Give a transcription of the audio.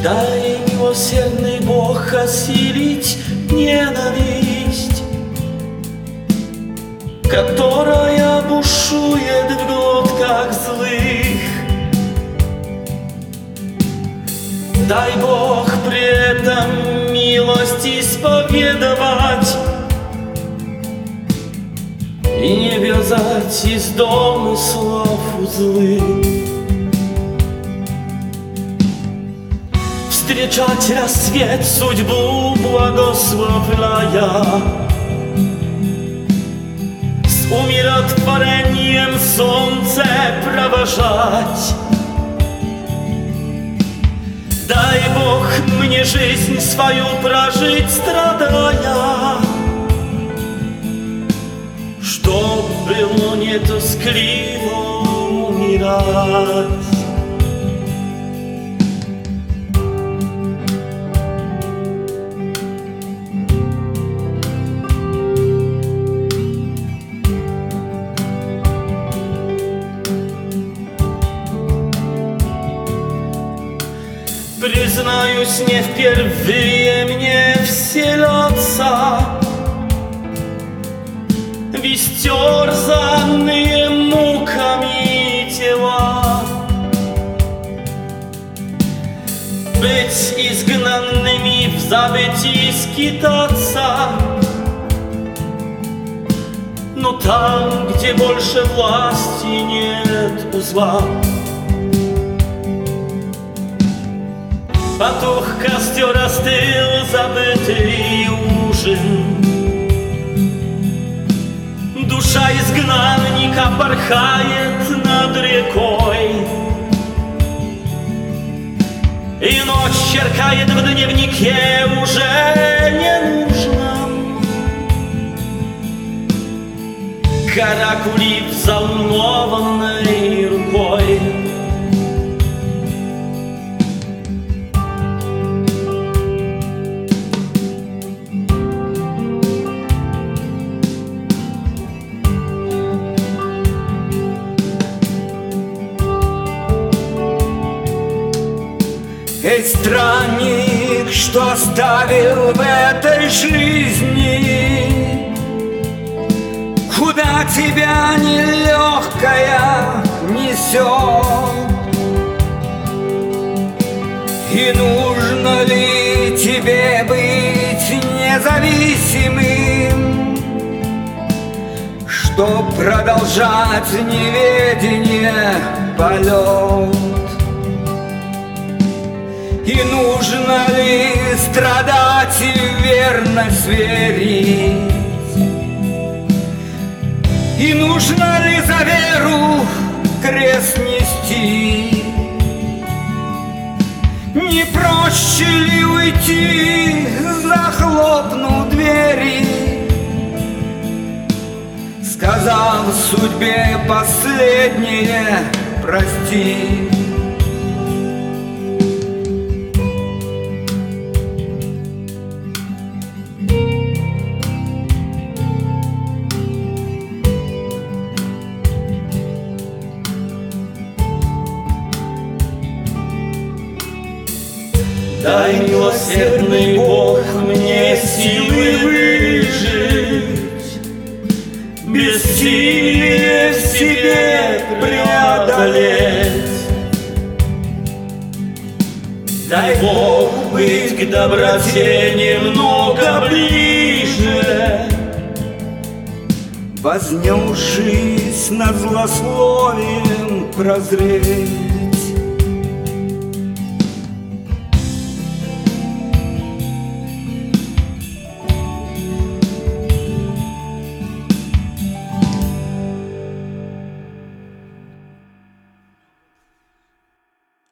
Дай, милосердный Бог, осилить ненависть, которая бушует в глотках злых. Дай, Бог, при этом милость исповедовать и не вязать из домыслов узлы. Встречать рассвет, судьбу благословляя, с умиротворением солнце провожать. Дай, Бог, мне жизнь свою прожить, страдая, чтоб было не тоскливо умирать. Признаюсь, не впервые мне вселятся в истерзанные муками тела. Быть изгнанными в забытии скитаться, но там, где больше власти нет у зла. Потух костер, остыл забытый ужин. Душа изгнанника порхает над рекой, и ночь черкает в дневнике уже ненужном каракули взволнованной рукой. Эй, странник, что оставил в этой жизни, куда тебя нелегкая несет? И нужно ли тебе быть независимым, чтоб продолжать неведение полет? И нужно ли страдать и верность верить? И нужно ли за веру крест нести? Не проще ли уйти, захлопнув двери, сказав судьбе последнее прости? Дай, милосердный Бог, мне силы выжить, бессилие в себе преодолеть. Дай, Бог, быть к доброте немного ближе, вознесшись над злословием, прозреть.